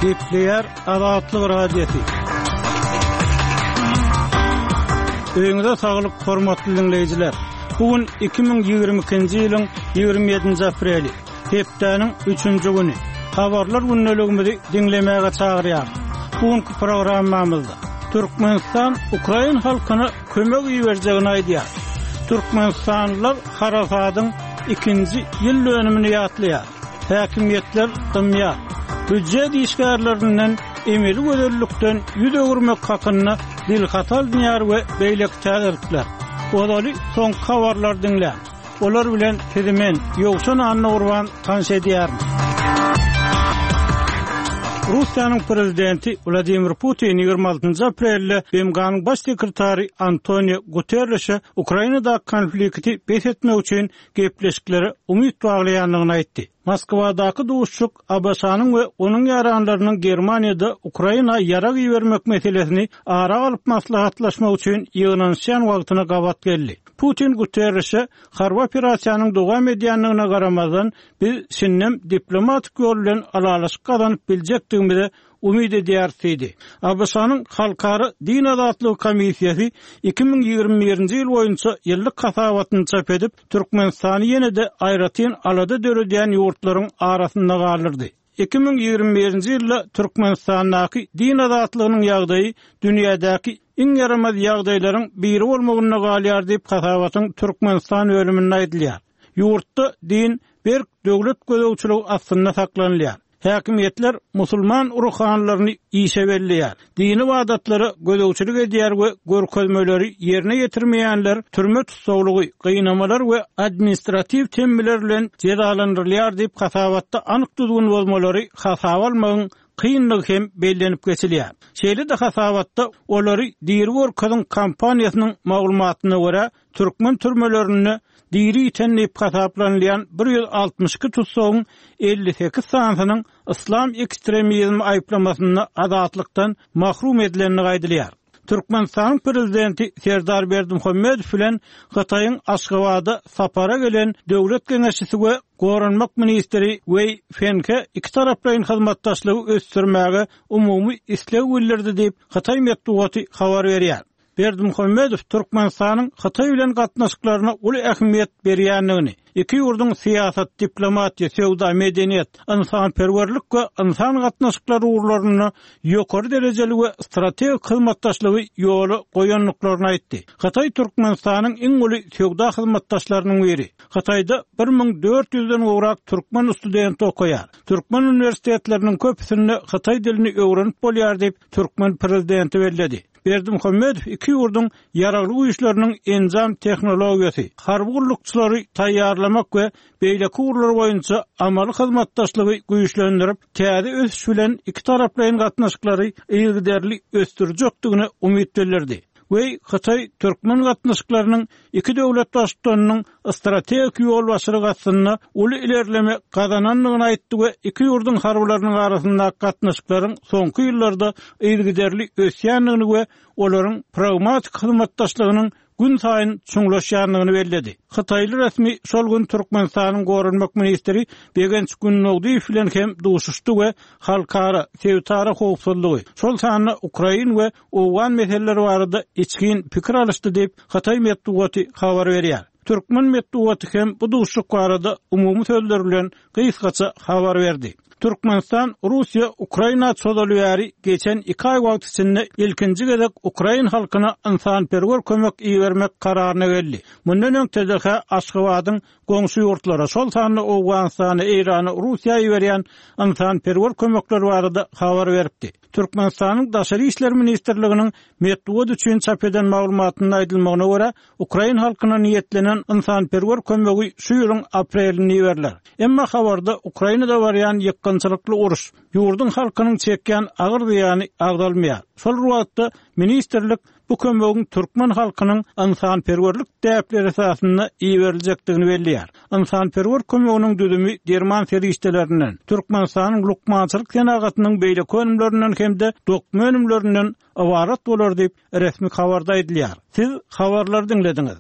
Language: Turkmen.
Gepleyer Azatlyk radiosi. Öňüňizde saglyk, hormatly dinleýijiler. Bugün 2022-nji ýylyň 27-nji apreli, hepdeniň 3-nji güni. Habarlar günneligimizi dinlemäge çagyrýar. Bugünkü programmamyzda Türkmenistan Ukraina halkyna kömek berjegini aýdýar. Türkmenistanlylar Harafadyň 2-nji ýyl dönümini ýatlaýar. Häkimetler dymýar. Büdjet işgärlerinden emeli gözellikden ýüz öwürmek hakyna dilhatal dünýär we beýlek täzirlikler. Olaly soň habarlar dinlä. Olar bilen tezemen ýogşan anna urban tanş edýär. Russiýanyň prezidenti Vladimir Putin 26 aprelde BMG'nyň baş sekretary Antonio Guterres Ukrainada konflikti besetmek üçin gepleşikleri umyt baglaýanlygyny aýtdy. Moskwadaky duşçuk Abbasanyň we onuň ýaranlarynyň Germaniýada Ukraina ýarag ýermek meselesini ara alyp maslahatlaşmak üçin ýygnanýan wagtyna gabat geldi. Putin Guterres'e harp operasiýanyň dowam edýänligine garamazdan biz sinnem diplomatik ýol bilen alalaşyk gazanyp biljekdigimizi umyt edýärdi. Abbasanyň Halkara Din Azatlygy Komissiýasy 2021-nji ýyl boýunça ýyllyk hasabatyny çap edip Türkmenistany ýene-de aýratyn alada döredýän ýurtlaryň arasynda galyrdy. 2021-nji ýylda Türkmenistanyň din azatlygynyň ýagdaýy dünýädäki iň ýaramaz ýagdaýlaryň biri bolmagyna galýar diýip hasabatyň Türkmenistan bölüminde aýdylýar. Ýurtda din berk döwlet gözegçiligi aslynda saklanýar. Häkimetler musulman uruhanlaryny işe belleýär. Dini wadatlary gözegçilik edýär we görkezmeleri ýerine ýetirmeýänler türme tutsaglygy, gynamalar we administrativ temmeler bilen jezalandyrylýar diýip hasabatda anyk düzgün bolmalary hasaba almagyň kıyınlık hem bellenip geçilýär. Şeýle de hasabatda olary diri görkeziň kampaniýasynyň maglumatyna görä türkmen türmelerini diri itenleyip hasaplanýan 162 tutsagyň 58 sanynyň islam ekstremizmi aýplamasyny azatlykdan mahrum edilenini gaýdylýar. Türkmenistan prezidenti Serdar Berdimuhammedow bilen Hataýyň Aşgabada sapara gelen döwlet geňeşçisi we Goranmak ministri Wei Fenke iki taraplaryň hyzmatdaşlygy ösdürmäge umumy isleg bildirdi diýip Hataý medeniýeti habar berýär. Berdimuhammedow Türkmenistanyň Hataý bilen gatnaşyklaryna uly ähmiýet berýänligini, iki ýurduň siýasat, diplomatiýa, sewda, medeniýet, insanperwerlik we insan gatnaşyklary urlaryny ýokary derejeli we strategik hyzmatdaşlygy ýoly goýanlyklaryny aýtdy. Hataý Türkmenistanyň iň uly sewda hyzmatdaşlarynyň biri. Hataýda 1400-den gowrak türkmen studenti okuýar. Türkmen universitetleriniň köpüsinde Hataý dilini öwrenip bolýar diýip türkmen prezidenti belledi. Berdimuhammedow iki ýurduň ýaragly güýçleriniň enzam tehnologiýasy, harby gullukçylary taýýarlamak we beýleki urlar boýunça amaly hyzmatdaşlygy güýçlendirip, täze ösüş bilen iki taraplaryň gatnaşyklary ýygyderli östürjekdigine umyt bildirdi. Ve Hataý türkmen gatnaşyklarynyň iki döwlet başçylarynyň strategik ýol başyrygasyna uly ilerleme gazananlygyny aýtdy we iki ýurduň harbylarynyň arasynda gatnaşyklaryň soňky ýyllarda ýygyderli ösýänligini we olaryň pragmatik hyzmatdaşlygynyň gün saýyn çuňlaşýanlygyny belledi. Hataýly resmi şol gün Türkmenistanyň Goranmak ministri Begenç Günnowdyýew bilen hem duşuşdy we halkara sewtara howpsuzlygy, şol sany Ukraina we owgan meseleleri barada içkin pikir alışdy diýip Hataý medeniýeti habar berýär. Türkmen medeniýeti hem bu duşuşyk barada umumy sözler bilen gysgaça habar berdi. Türkmenistan, Russiya, Ukraina çözülýäri geçen 2 ay wagt içinde ilkinji gezek Ukraina halkyna insanperwer kömek bermek kararyna geldi. Mundan öň TDH Aşgabatyň goňşy ýurtlara, şol sany Owganistana, Irana, Russiýa berýän insanperwer kömekler barada habar beripdi. Türkmenistanyň Daşary işler ministrliginiň medeniýet üçin çap eden maglumatyna aýdylmagyna görä, Ukraina halkyna niýetlenen insanperwer kömegi şu ýylyň aprelinde berler. Emma habarda Ukrainada barýan ýykgynçylykly uruş, ýurdun halkynyň çekýän agyr ziýany agdalmaýar. Şol wagtda ministrlik bu kömegiň türkmen halkynyň insanperwerlik täpleri esasynda berilejekdigini belliýär. Insanperwer kömeginiň düzümi German serişdelerinden, Türkmenistanyň lukmançylyk senagatynyň beýle önümlerinden hemde dokmen önümlerinden awarat bolar diýip resmi habarda aýdylýar. Siz habarlary dinlediňiz.